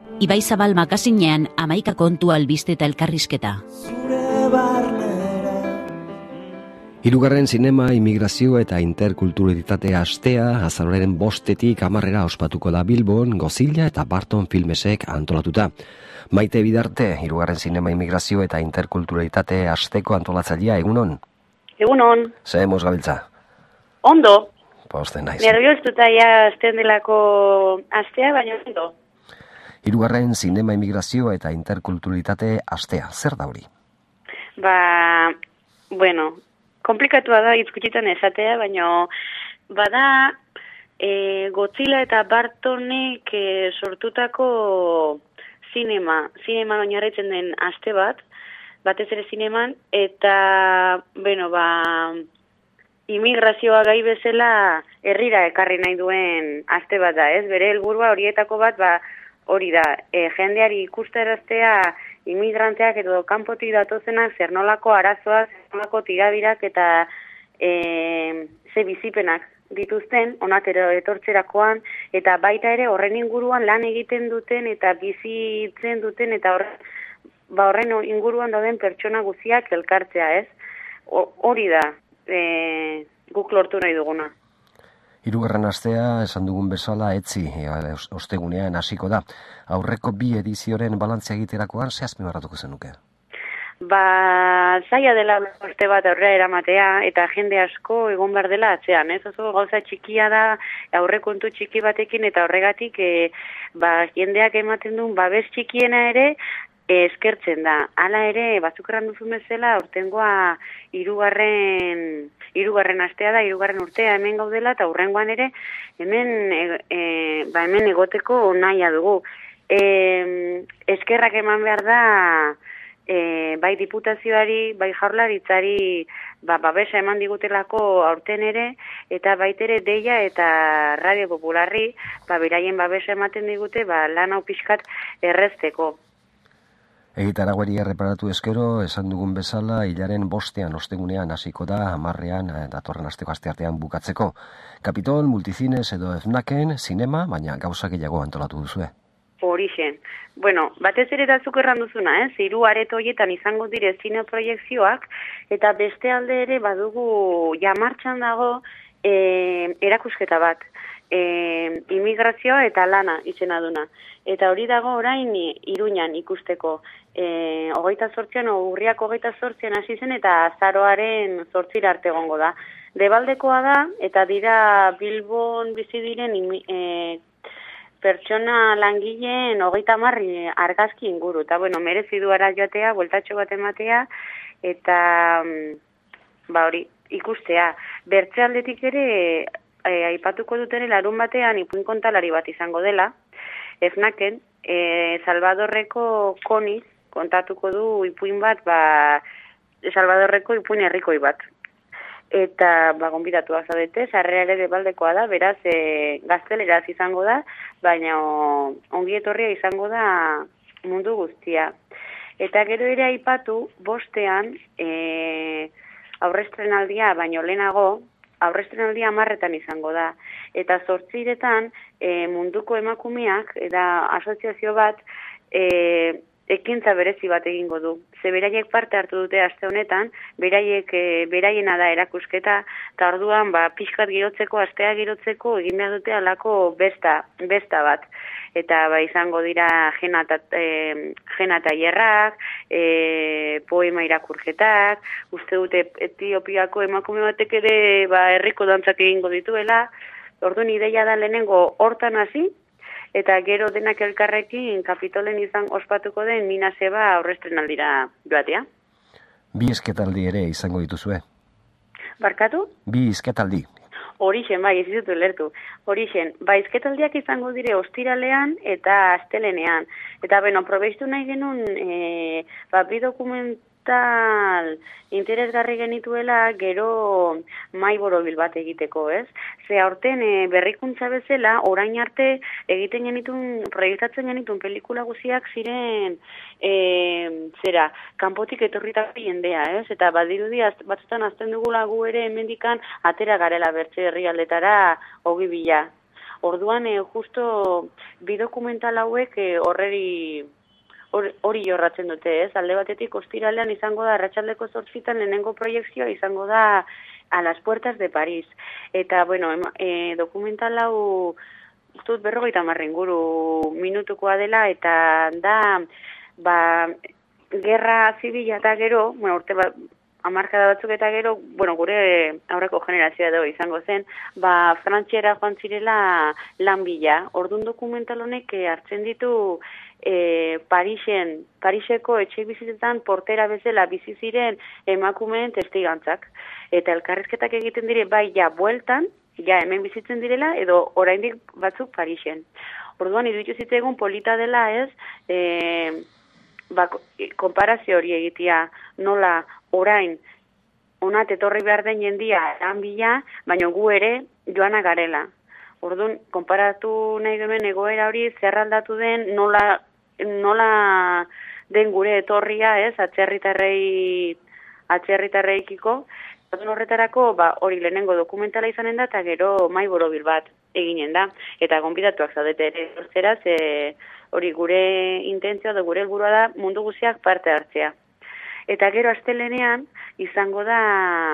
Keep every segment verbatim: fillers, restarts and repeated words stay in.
Ibai Zabal magasinean hamaika kontu albiste eta elkarrizketa. Hirugarren zinema, immigrazio eta interkulturalitate astea azaroaren bostetik hamarrera ospatuko da Bilbon, Gozilla eta Barton Filmesek antolatuta. Maite Bidarte, hirugarren zinema, immigrazio eta interkulturalitate asteko antolatzailea, egunon? Egunon. Ze mos gabiltza? Ondo. Posten naiz. Nervioztuta ja azten delako astea, baina ondo. Hirugarren zinema, immigrazio eta interkulturalitate astea, zer da hori? Ba, bueno, komplikatua da hitz esatea, baina bada e, Godzilla eta Bartonek e, sortutako zinema, zinema oinarritzen den aste bat, batez ere zineman, eta, bueno, ba, immigrazioa gai bezala herrira ekarri nahi duen aste bat da, ez? Bere helburua horietako bat, ba, hori da, e, jendeari ikusteraztea immigranteak edo kanpotik datozenak zer nolako arazoak, zer nolako tirabirak eta e, ze bizipenak dituzten, onak etortzerakoan, eta baita ere horren inguruan lan egiten duten eta bizitzen duten eta horren, ba horren inguruan dauden pertsona guztiak elkartzea, ez? Hori da, e, guk lortu nahi duguna. Hirugarren astea, esan dugun bezala, etzi, ostegunean hasiko da. Aurreko bi edizioren balantzea egiterakoan, ze azpimarratuko zenuke? Ba, zaila dela urte bat aurrera eramatea, eta jende asko egon behar dela atzean, ez? Oso gauza txikia da, aurrekontu txiki batekin, eta horregatik, e, ba, jendeak ematen duen babes txikiena ere, e, eskertzen da. Hala ere, batzuk erran duzu bezala, urtengoa hirugarren hirugarren astea da, hirugarren urtea hemen gaudela, eta hurrengoan ere, hemen, e, e, ba, hemen egoteko nahia dugu. E, eskerrak eman behar da, e, bai diputazioari, bai jaurlaritzari, ba, babesa eman digutelako aurten ere, eta baitere deia eta Radio Popularri, ba, beraien babesa ematen digute, ba, lan hau pixkat errezteko. Egitaraguari erreparatu eskero, esan dugun bezala, hilaren bostean ostegunean hasiko da, hamarrean, datorren asteko asteartean bukatzeko. Kapitol, Multicines edo Fnaken, zinema, baina gauza gehiago antolatu duzue. Horixen. Bueno, batez ere datzuk erran duzuna, eh? Hiru areto horietan izango dire zine proiekzioak, eta beste alde ere badugu jamartxan dago e, erakusketa bat. E, immigrazioa eta lana izena duna. Eta hori dago orain Iruñan ikusteko. E, hogeita zortzian, urriak hogeita zortzian hasi zen eta azaroaren zortzira arte egongo da. Debaldekoa da, eta dira Bilbon bizi diren e, pertsona langileen hogeita marri argazki inguru. Eta, bueno, merezi du ara joatea, bueltatxo bat ematea, eta, ba hori, ikustea. Bertze aldetik ere, e, aipatuko duten larun batean ipuin kontalari bat izango dela, Fnaken, e, Salvadorreko koniz, kontatuko du ipuin bat, ba, Salvadorreko ipuin herrikoi bat. Eta, ba, gonbidatuak zaudete, sarrera ere baldekoa da, beraz, e, gazteleraz izango da, baina ongi etorria izango da mundu guztia. Eta gero ere aipatu, bostean, e, aurrestrenaldia, baino lehenago, aurrestrenaldia hamarretan izango da. Eta zortziretan, e, munduko emakumeak, eta asoziazio bat, e, ekintza berezi bat egingo du. Ze beraiek parte hartu dute aste honetan, beraiek e, beraiena da erakusketa, eta orduan ba, pixkat girotzeko, astea girotzeko, egin behar dute alako besta, besta bat. Eta ba, izango dira jena eta hierrak, e, poema irakurketak, uste dute Etiopiako emakume batek ere ba, herriko dantzak egingo dituela, orduan ideia da lehenengo hortan hasi, eta gero denak elkarrekin Kapitolen izan ospatuko den Mina Seba aurrestrenaldira joatea. Bi esketaldi ere izango dituzue. Barkatu? Bi esketaldi. Horixen, bai, ez ditut lertu. Horixen, bai, esketaldiak izango dire ostiralean eta astelenean. Eta, beno, probeistu nahi genuen, e, ba, bi dokumental interesgarri genituela gero mai borobil bat egiteko, ez? Ze aurten e, berrikuntza bezala, orain arte egiten genitun, proiektatzen genitun pelikula guziak ziren e, zera, kanpotik etorritako jendea, ez? Eta badirudi batzutan azten dugula gu ere hemendikan atera garela bertze herrialdetara hogi bila. Orduan, e, justo bi dokumental hauek e, horreri hori jorratzen dute, ez? Alde batetik ostiralean izango da arratsaldeko zortzitan lehenengo proiekzioa izango da A las puertas de París. Eta, bueno, e, dokumental hau ustut berrogeita hamar inguru minutukoa dela, eta da, ba, gerra zibila eta gero, bueno, urte ba, hamarkada batzuk eta gero, bueno, gure aurreko generazioa dago izango zen, ba, Frantziara joan zirela lan bila. Orduan dokumental honek hartzen ditu e, Parisen, Pariseko etxe bizitzetan portera bezala bizi ziren emakumeen testigantzak. Eta elkarrizketak egiten dire bai ja bueltan, ja hemen bizitzen direla, edo oraindik batzuk Parisen. Orduan, iruditu zitzaigun polita dela ez, e, ba, konparazio hori egitea, nola orain onat etorri behar den jendia lan bila, baina gu ere joana garela. Orduan, konparatu nahi hemen egoera hori zerraldatu den, nola, nola den gure etorria ez, atzerritarrei, atzerritarreikiko. Orduan horretarako, ba, hori lehenengo dokumentala izanen da, eta gero mai borobil bat eginen da. Eta gonbidatuak zaudete ere zortzera, ze hori gure intentzioa da, gure helburua da mundu guztiak parte hartzea. Eta gero astelenean izango da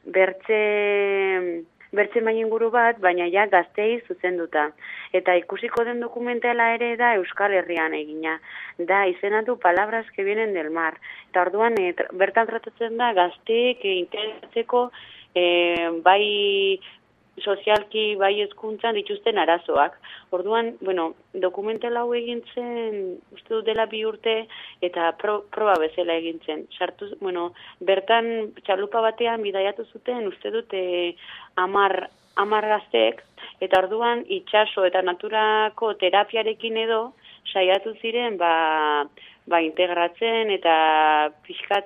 bertze, bertze mai inguru bat, baina ja gaztei zuzenduta. Eta ikusiko den dokumentala ere da Euskal Herrian egina. Da izenatu Palabras que vienen del mar. Eta orduan e, bertan tratatzen da gazteek e, interesatzeko e, bai sozialki, bai hezkuntzan dituzten arazoak. Orduan, bueno, dokumental hau egin zen, uste dut dela bi urte, eta pro, proba bezala egin zen. Sartu, bueno, bertan txalupa batean bidaiatu zuten, uste dut e, amar, amar gazteek, eta orduan itsaso eta naturako terapiarekin edo saiatu ziren ba, ba integratzen eta pixkat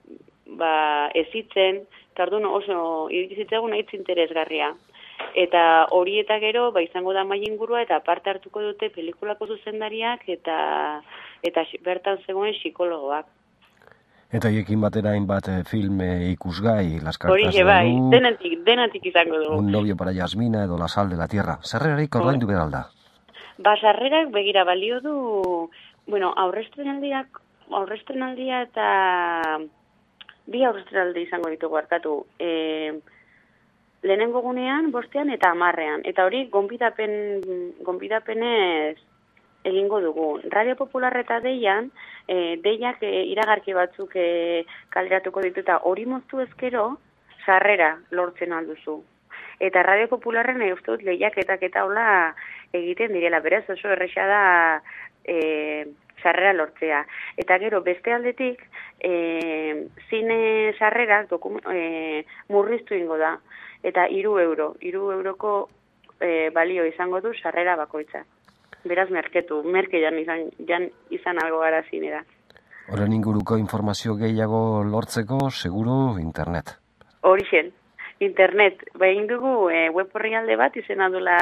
ba, ezitzen, eta orduan oso iritzitzegun hitz interesgarria. Eta hori eta gero, ba, izango da mai ingurua, eta parte hartuko dute pelikulako zuzendariak eta eta bertan zegoen psikologoak. Eta hiekin batera hainbat film ikusgai, Las cartas hori, de bai, Lu, denatik, denatik izango dugu. Un novio para Yasmina edo La sal de la tierra. Sarrerarik ordaindu behar alda? Ba, sarrerak begira balio du, bueno, aurrestrenaldiak, aurrestrenaldia eta bi aurrestrenaldi izango ditugu hartatu. E, lehenengo gunean, bostean eta hamarrean. Eta hori, gonbidapen, gonbidapenez egingo dugu. Radio Popular eta Deian, e, Deiak e, iragarki batzuk e, kaleratuko ditu, eta hori moztu ezkero, sarrera lortzen alduzu. Eta Radio Popularren e, uste dut lehiaketak eta hola egiten direla, beraz oso erresa da e, sarrera lortzea. Eta gero beste aldetik, e, zine sarrerak e, murriztu ingo da. Eta hiru euro, hiru euroko e, balio izango du sarrera bakoitza. Beraz merketu, merke jan izan, jan izan algo gara zinera. Horren inguruko informazio gehiago lortzeko, seguru internet. Horixen, internet. Behin dugu e, web orrialde bat izena dula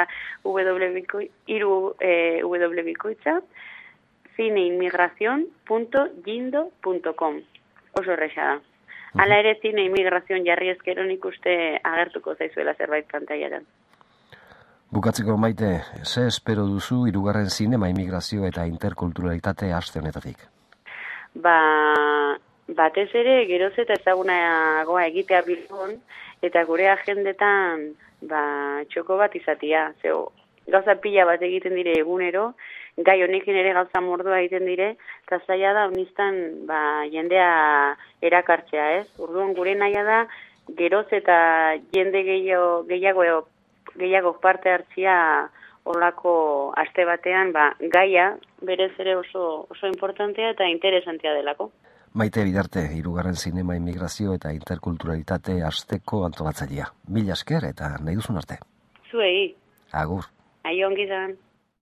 www.bikoitza cineinmigración punto gindo punto com. Oso erresa da. Hala ere zine inmigrazion jarri ezkero nik uste agertuko zaizuela zerbait pantailan. Bukatzeko Maite, ze espero duzu hirugarren zinema, immigrazio eta interkulturalitate aste honetatik? Ba, batez ere geroz eta ezagunagoa egitea Bilbon eta gure agendetan ba, txoko bat izatia. Zeo, gauza pila bat egiten dire egunero, gai honekin ere gauza mordoa egiten dire, eta zaila da honistan ba, jendea erakartzea, ez? Orduan gure naia da geroz eta jende gehiago, gehiago gehiago parte hartzia olako aste batean, ba, gaia berez ere oso, oso importantea eta interesantea delako. Maite Bidarte, hirugarren zinema, immigrazio eta interkulturalitate asteko antolatzailea. Mila esker eta nahi duzun arte. Zuei. Agur. Aio ongi zan.